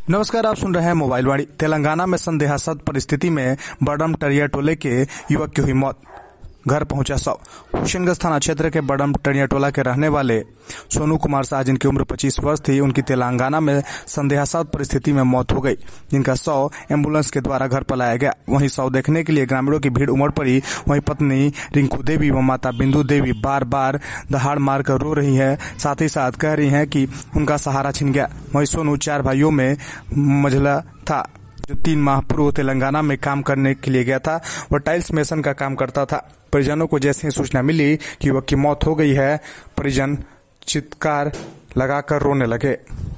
नमस्कार, आप सुन रहे हैं मोबाइल वाणी। तेलंगाना में संदेहास्पद परिस्थिति में बडम टरिया टोले के युवक की हुई मौत, घर पहुंचा शव। हुसैनगंज थाना क्षेत्र के बडम टरिया टोला के रहने वाले सोनू कुमार शाह, जिनकी उम्र 25 वर्ष थी, उनकी तेलंगाना में संदेहास्पद परिस्थिति में मौत हो गई, जिनका शव एम्बुलेंस के द्वारा घर पर लाया गया। वहीं शव देखने के लिए ग्रामीणों की भीड़ उमड़ पड़ी। वहीं पत्नी रिंकू देवी व माता बिंदु देवी बार बार दहाड़ मारकर रो रही है, साथ ही साथ कह रही हैं कि उनका सहारा छिन गया। वहीं सोनू 4 भाइयों में मंझला था, जो 3 माह पूर्व तेलंगाना में काम करने के लिए गया था। वह टाइल्स मेसन का काम करता था। परिजनों को जैसे ही सूचना मिली कि युवक की मौत हो गई है, परिजन चित्कार लगाकर रोने लगे।